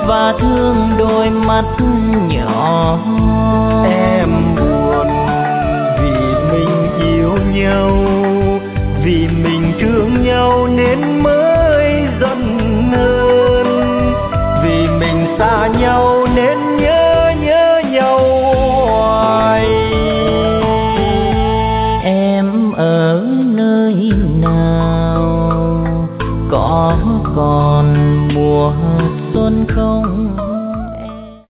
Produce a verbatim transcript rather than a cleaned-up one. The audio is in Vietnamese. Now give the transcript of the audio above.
và thương đôi mắt nhỏ. Em buồn vì mình yêu nhau, vì mình thương nhau nên mới